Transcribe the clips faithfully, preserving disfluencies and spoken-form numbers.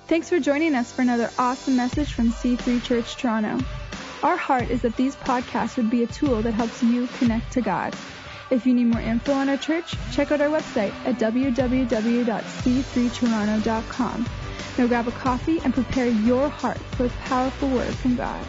Thanks for joining us for another awesome message from C three Church Toronto. Our heart is that these podcasts would be a tool that helps you connect to God. If you need more info on our church, check out our website at w w w dot c three toronto dot com. Now grab a coffee and prepare your heart for a powerful word from God.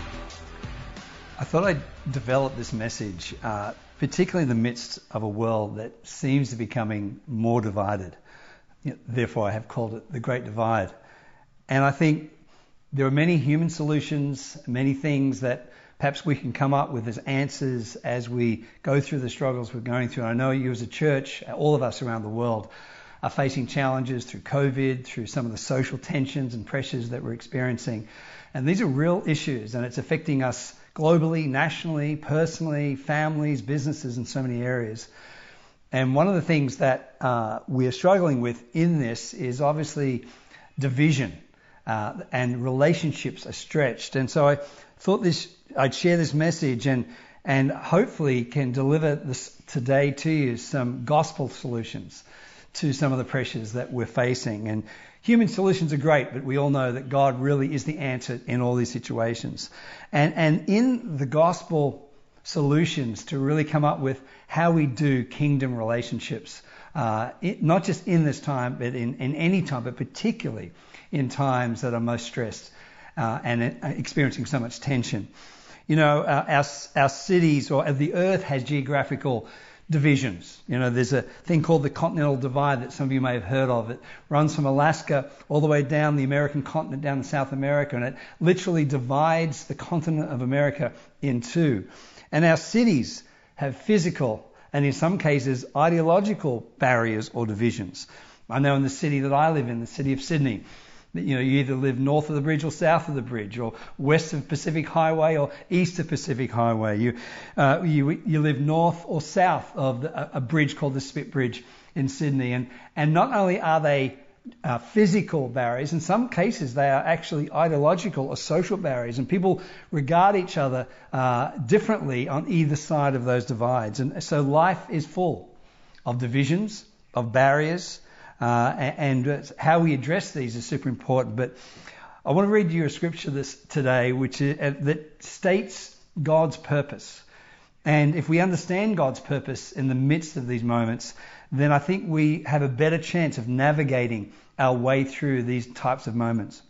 I thought I'd develop this message, uh, particularly in the midst of a world that seems to be becoming more divided. You know, therefore, I have called it the Great Divide. And I think there are many human solutions, many things that perhaps we can come up with as answers as we go through the struggles we're going through. I know you as a church, all of us around the world, are facing challenges through COVID, through some of the social tensions and pressures that we're experiencing. And these are real issues, and it's affecting us globally, nationally, personally, families, businesses, in so many areas. And one of the things that uh, we are struggling with in this is obviously division, uh, and relationships are stretched. And so I thought this I'd share this message and and hopefully can deliver this today to you some gospel solutions to some of the pressures that we're facing. And human solutions are great, but we all know that God really is the answer in all these situations. And and in the gospel solutions to really come up with how we do kingdom relationships, uh, it, not just in this time, but in, in any time, but particularly in times that are most stressed uh, and uh, experiencing so much tension. You know, uh, our our cities or the earth has geographical divisions. You know, there's a thing called the Continental Divide that some of you may have heard of. It runs from Alaska all the way down the American continent, down to South America, and it literally divides the continent of America in two. And our cities have physical and in some cases ideological barriers or divisions. I know in the city that I live in, the city of Sydney, you know, you either live north of the bridge or south of the bridge, or west of Pacific Highway or east of Pacific Highway. You uh, you you live north or south of the, a bridge called the Spit Bridge in Sydney. And and not only are they uh, physical barriers, in some cases they are actually ideological or social barriers, and people regard each other uh, differently on either side of those divides. And so life is full of divisions, of barriers. Uh, and and how we address these is super important. But I want to read you a scripture this today, which is, uh, that states God's purpose. And if we understand God's purpose in the midst of these moments, then I think we have a better chance of navigating our way through these types of moments.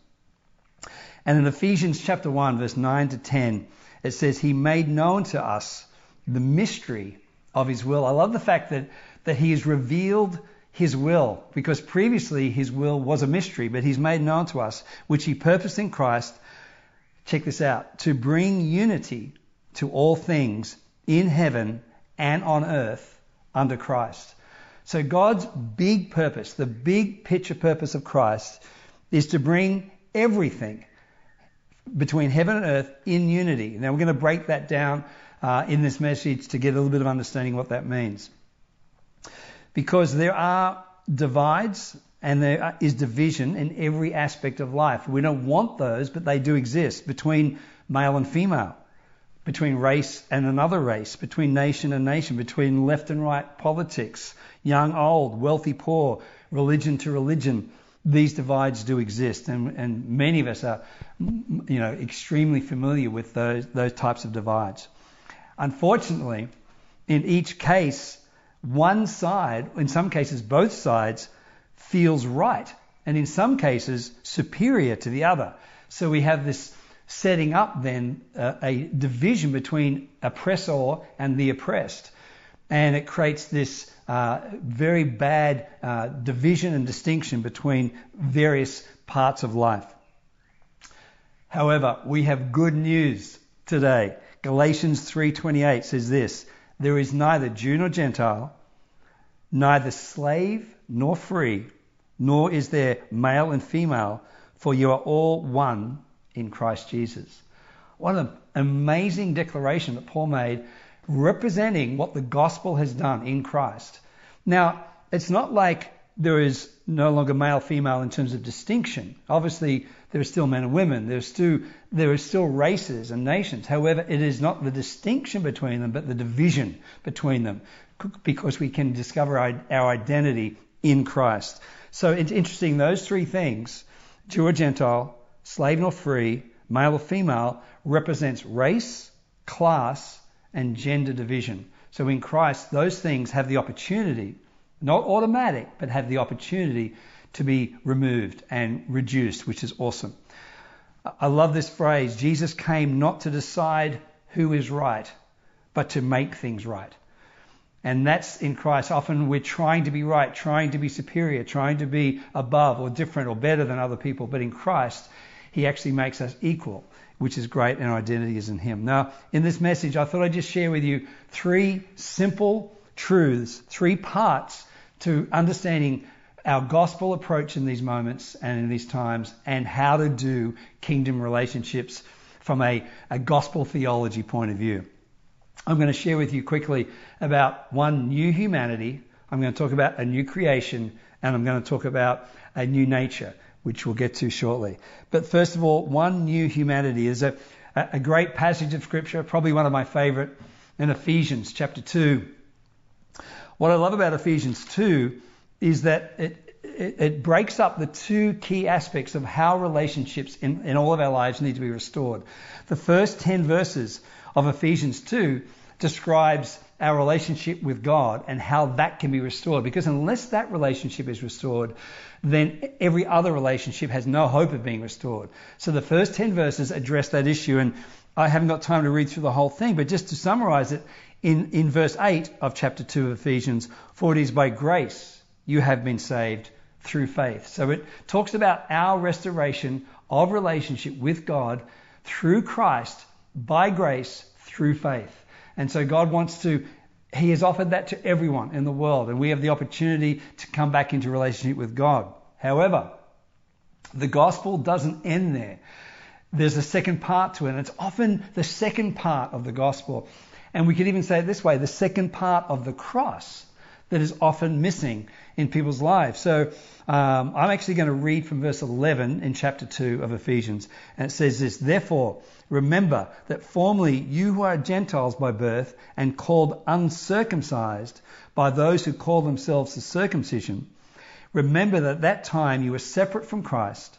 And in Ephesians chapter one, verse nine to ten, it says, He made known to us the mystery of His will. I love the fact that, that He has revealed His will, because previously His will was a mystery, but He's made known to us, which He purposed in Christ, check this out, to bring unity to all things in heaven and on earth under Christ. So God's big purpose, the big picture purpose of Christ, is to bring everything between heaven and earth in unity. Now we're going to break that down uh, in this message to get a little bit of understanding what that means. Because there are divides and there is division in every aspect of life. We don't want those, but they do exist between male and female, between race and another race, between nation and nation, between left and right politics, young, old, wealthy, poor, religion to religion. These divides do exist, and, and many of us are, you know, extremely familiar with those those types of divides. Unfortunately, in each case, one side, in some cases both sides, feels right, and in some cases superior to the other. So we have this setting up then uh, a division between oppressor and the oppressed, and it creates this uh, very bad uh, division and distinction between various parts of life. However, we have good news today. Galatians three twenty-eight says this: There is neither Jew nor Gentile, neither slave nor free, nor is there male and female, for you are all one in Christ Jesus. What an amazing declaration that Paul made, representing what the gospel has done in Christ. Now, it's not like there is no longer male, female in terms of distinction. Obviously, there are still men and women. There's still, there are still races and nations. However, it is not the distinction between them, but the division between them, because we can discover our, our identity in Christ. So it's interesting, those three things Jew or Gentile, slave nor free, male or female, represents race, class, and gender division. So in Christ, those things have the opportunity, not automatic, but have the opportunity to be removed and reduced, which is awesome. I love this phrase. Jesus came not to decide who is right, but to make things right. And that's in Christ. Often we're trying to be right, trying to be superior, trying to be above or different or better than other people. But in Christ, he actually makes us equal, which is great, and our identity is in him. Now, in this message, I thought I'd just share with you three simple truths, three parts to understanding our gospel approach in these moments and in these times, and how to do kingdom relationships from a, a gospel theology point of view. I'm going to share with you quickly about one, new humanity. I'm going to talk about a new creation, and I'm going to talk about a new nature, which we'll get to shortly. But first of all, one, new humanity is a, a great passage of Scripture, probably one of my favorite, in Ephesians chapter two. What I love about Ephesians two is that it, it, it breaks up the two key aspects of how relationships in, in all of our lives need to be restored. The first ten verses of Ephesians two describes our relationship with God and how that can be restored. Because unless that relationship is restored, then every other relationship has no hope of being restored. So the first ten verses address that issue, and I haven't got time to read through the whole thing, but just to summarize it, in, in verse eight of chapter two of Ephesians, for it is by grace you have been saved through faith. So it talks about our restoration of relationship with God through Christ, by grace, through faith. And so God wants to, he has offered that to everyone in the world, and we have the opportunity to come back into relationship with God. However, the gospel doesn't end there. There's a second part to it, and it's often the second part of the gospel. And we could even say it this way, the second part of the cross that is often missing in people's lives. So um, I'm actually going to read from verse eleven in chapter two of Ephesians. And it says this, therefore, remember that formerly you who are Gentiles by birth and called uncircumcised by those who call themselves the circumcision, remember that at that time you were separate from Christ,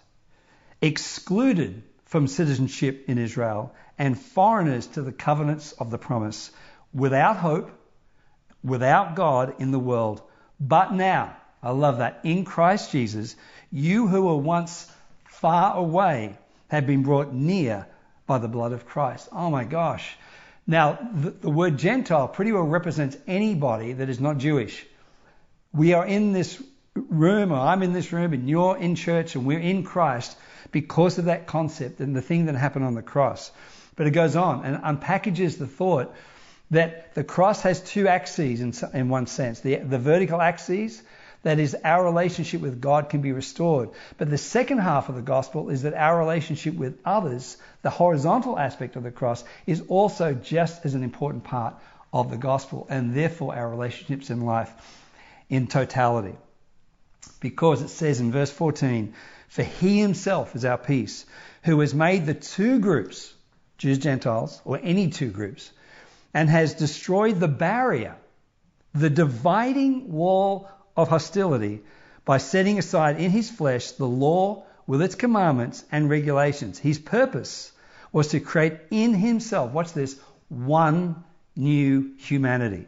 excluded from citizenship in Israel, and foreigners to the covenants of the promise, without hope, without God in the world. But now, I love that, in Christ Jesus, you who were once far away have been brought near by the blood of Christ. Oh my gosh. Now, the, the word Gentile pretty well represents anybody that is not Jewish. We are in this room, or I'm in this room, and you're in church, and we're in Christ because of that concept and the thing that happened on the cross. But it goes on and unpackages the thought that the cross has two axes in, in one sense. The, the vertical axis, that is our relationship with God, can be restored. But the second half of the gospel is that our relationship with others, the horizontal aspect of the cross, is also just as an important part of the gospel, and therefore our relationships in life in totality. Because it says in verse fourteen, for he himself is our peace, who has made the two groups, Jews, Gentiles, or any two groups, and has destroyed the barrier, the dividing wall of hostility, by setting aside in his flesh the law with its commandments and regulations. His purpose was to create in himself, watch this, one new humanity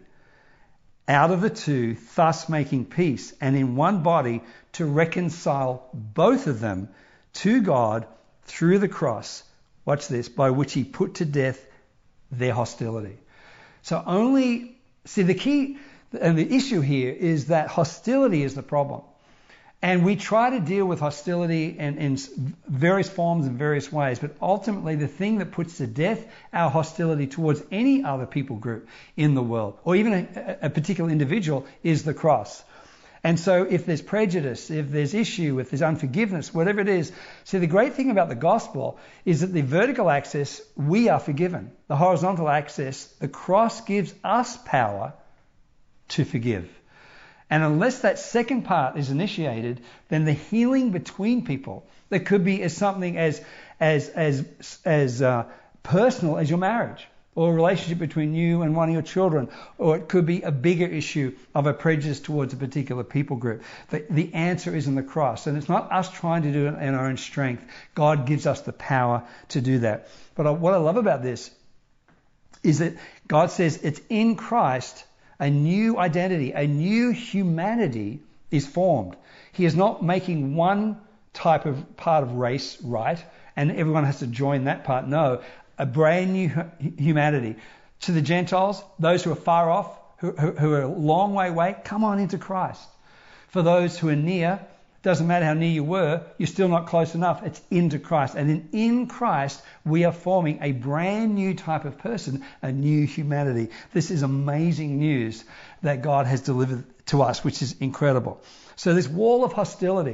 out of the two, thus making peace, and in one body to reconcile both of them to God through the cross, watch this, by which he put to death their hostility. So only, see the key and the issue here is that hostility is the problem. And we try to deal with hostility in, in various forms and various ways, but ultimately the thing that puts to death our hostility towards any other people group in the world, or even a, a particular individual, is the cross. And so if there's prejudice, if there's issue, if there's unforgiveness, whatever it is, see the great thing about the gospel is that the vertical axis, we are forgiven. The horizontal axis, the cross gives us power to forgive. And unless that second part is initiated, then the healing between people, that could be as something as as as as uh, personal as your marriage. or a relationship between you and one of your children, or it could be a bigger issue of a prejudice towards a particular people group. The, the answer is in the cross, and it's not us trying to do it in our own strength. God gives us the power to do that. But I, what I love about this is that God says it's in Christ a new identity, a new humanity is formed. He is not making one type of part of race right, and everyone has to join that part. No, a brand new humanity. To the Gentiles, those who are far off, who, who, who are a long way away, come on into Christ. For those who are near, doesn't matter how near you were, you're still not close enough. It's into Christ. And in, in Christ, we are forming a brand new type of person, a new humanity. This is amazing news that God has delivered to us, which is incredible. So this wall of hostility,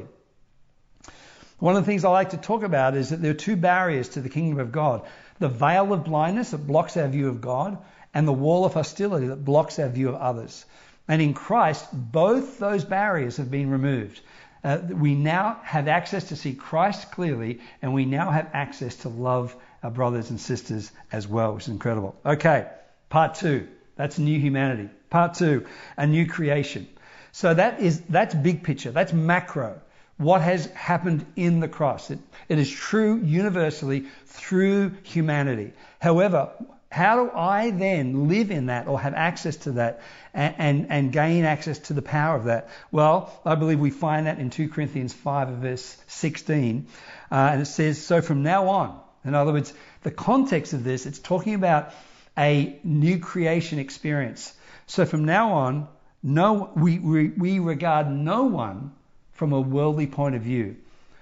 one of the things I like to talk about is that there are two barriers to the kingdom of God. The veil of blindness that blocks our view of God, and the wall of hostility that blocks our view of others. And in Christ, both those barriers have been removed. Uh, we now have access to see Christ clearly, and we now have access to love our brothers and sisters as well, which is incredible. Okay, part two. That's new humanity. Part two, a new creation. So that is that's big picture. That's macro. What has happened in the cross. It, it is true universally through humanity. However, how do I then live in that or have access to that and, and, and gain access to the power of that? Well, I believe we find that in Second Corinthians five verse sixteen. Uh, and it says, so from now on, in other words, the context of this, it's talking about a new creation experience. So from now on, no, we, we, we regard no one from a worldly point of view.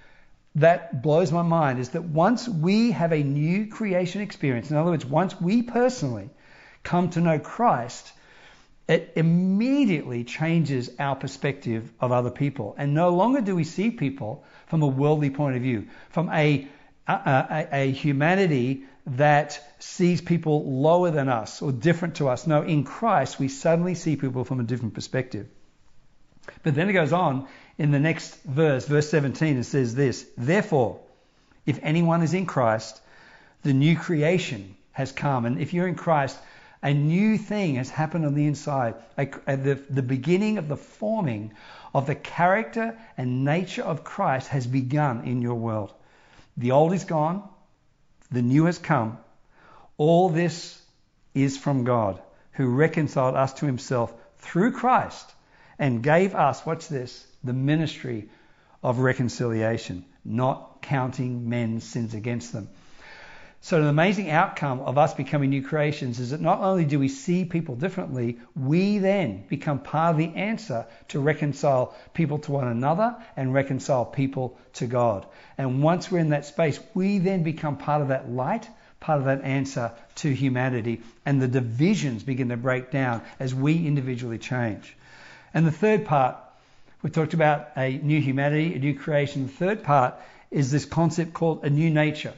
That blows my mind, is that once we have a new creation experience, in other words, once we personally come to know Christ, it immediately changes our perspective of other people. And no longer do we see people from a worldly point of view, from a, a, a, a humanity that sees people lower than us or different to us. No, in Christ, we suddenly see people from a different perspective. But then it goes on in the next verse, verse seventeen, it says this, therefore, if anyone is in Christ, the new creation has come. And if you're in Christ, a new thing has happened on the inside. A, a, the, the beginning of the forming of the character and nature of Christ has begun in your world. The old is gone. The new has come. All this is from God, who reconciled us to himself through Christ and gave us, watch this, the ministry of reconciliation, not counting men's sins against them. So the amazing outcome of us becoming new creations is that not only do we see people differently, we then become part of the answer to reconcile people to one another and reconcile people to God. And once we're in that space, we then become part of that light, part of that answer to humanity, and the divisions begin to break down as we individually change. And the third part, we talked about a new humanity, a new creation. The third part is this concept called a new nature.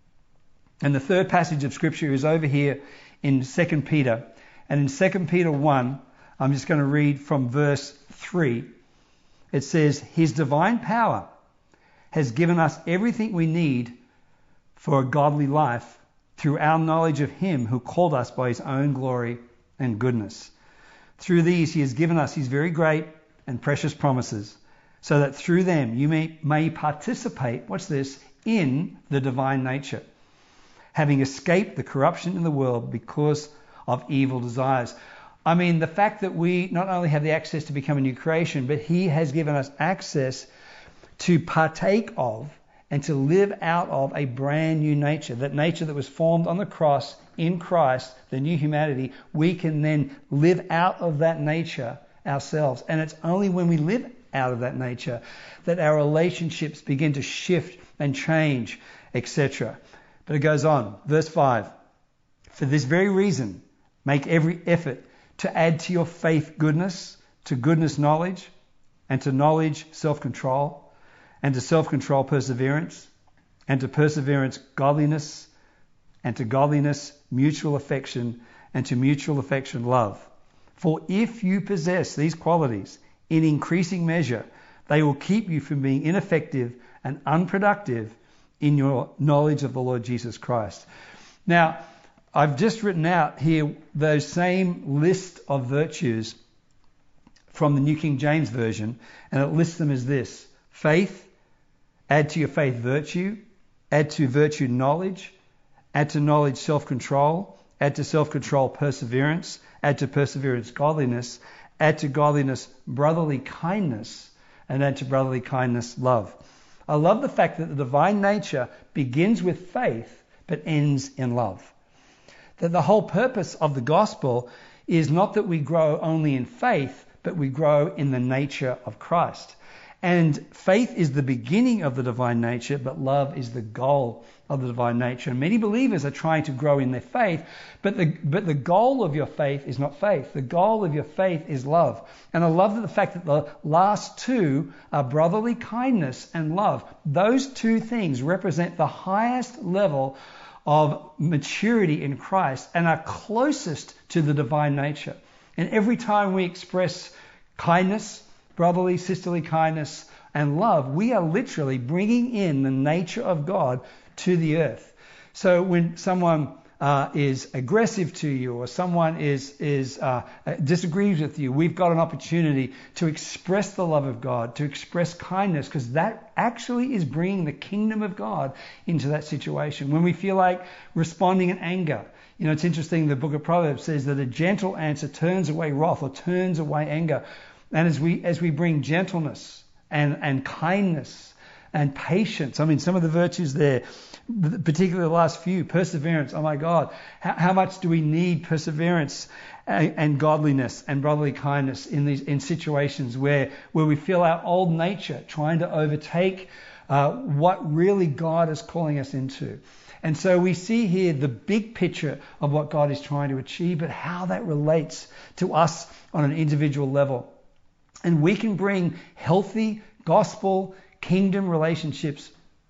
And the third passage of Scripture is over here in Second Peter. And in Second Peter one, I'm just going to read from verse three. It says, his divine power has given us everything we need for a godly life through our knowledge of him who called us by his own glory and goodness. Through these he has given us his very great and precious promises, so that through them you may, may participate, what's this, in the divine nature, having escaped the corruption in the world because of evil desires. I mean, the fact that we not only have the access to become a new creation, but he has given us access to partake of and to live out of a brand new nature, that nature that was formed on the cross in Christ, the new humanity. We can then live out of that nature ourselves. And it's only when we live out of that nature that our relationships begin to shift and change, et cetera. But it goes on, verse five. For this very reason, make every effort to add to your faith goodness, to goodness knowledge, and to knowledge self-control, and to self-control perseverance, and to perseverance godliness, and to godliness mutual affection, and to mutual affection love. For if you possess these qualities in increasing measure, they will keep you from being ineffective and unproductive in your knowledge of the Lord Jesus Christ. Now, I've just written out here those same list of virtues from the New King James Version, and it lists them as this: faith, add to your faith virtue, add to virtue knowledge, add to knowledge self-control, add to self-control perseverance, add to perseverance godliness, add to godliness brotherly kindness, and add to brotherly kindness love. I love the fact that the divine nature begins with faith but ends in love. That the whole purpose of the gospel is not that we grow only in faith, but we grow in the nature of Christ. And faith is the beginning of the divine nature, but love is the goal of the divine nature. And many believers are trying to grow in their faith, but the, but the goal of your faith is not faith. The goal of your faith is love. And I love the fact that the last two are brotherly kindness and love. Those two things represent the highest level of maturity in Christ and are closest to the divine nature. And every time we express kindness, brotherly, sisterly kindness, and love, we are literally bringing in the nature of God to the earth. So when someone uh, is aggressive to you, or someone is is uh, disagrees with you, we've got an opportunity to express the love of God, to express kindness, because that actually is bringing the kingdom of God into that situation. When we feel like responding in anger, you know, it's interesting, the book of Proverbs says that a gentle answer turns away wrath, or turns away anger. And as we as we bring gentleness and, and kindness and patience, I mean, some of the virtues there, particularly the last few, perseverance, oh my God, how, how much do we need perseverance and, and godliness and brotherly kindness in these in situations where, where we feel our old nature trying to overtake uh, what really God is calling us into. And so we see here the big picture of what God is trying to achieve, but how that relates to us on an individual level. And we can bring healthy gospel kingdom relationships.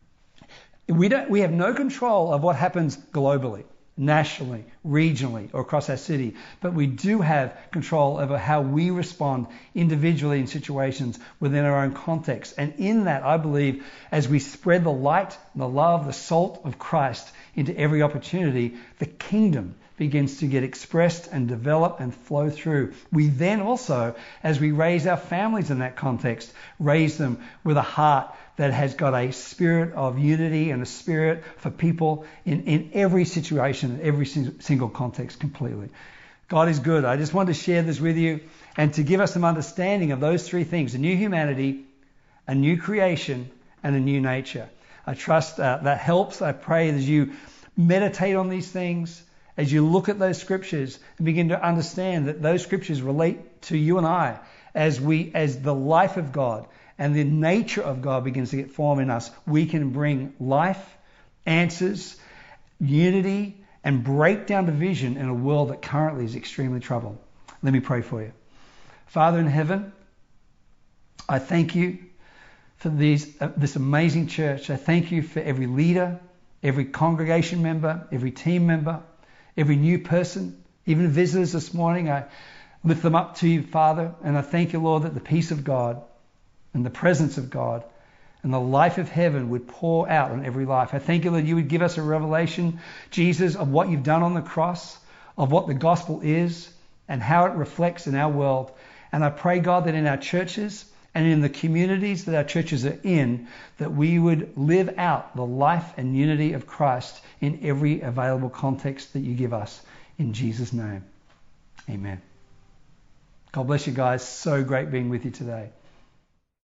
We don't, we have no control of what happens globally, nationally, regionally, or across our city, but we do have control over how we respond individually in situations within our own context. And in that, I believe, as we spread the light, the love, the salt of Christ into every opportunity, the kingdom begins to get expressed and develop and flow through. We then also, as we raise our families in that context, raise them with a heart that has got a spirit of unity and a spirit for people in, in every situation, in every single context completely. God is good. I just wanted to share this with you and to give us some understanding of those three things: a new humanity, a new creation, and a new nature. I trust uh, that helps. I pray as you meditate on these things, as you look at those scriptures and begin to understand that those scriptures relate to you and I as we, as the life of God and the nature of God begins to get formed in us, we can bring life, answers, unity, and break down division in a world that currently is extremely troubled. Let me pray for you. Father in heaven, I thank you for these, uh, this amazing church. I thank you for every leader, every congregation member, every team member, every new person, even visitors this morning. I lift them up to you, Father, and I thank you, Lord, that the peace of God and the presence of God and the life of heaven would pour out on every life. I thank you that you would give us a revelation, Jesus, of what you've done on the cross, of what the gospel is and how it reflects in our world. And I pray, God, that in our churches and in the communities that our churches are in, that we would live out the life and unity of Christ in every available context that you give us. In Jesus' name, amen. God bless you guys. So great being with you today.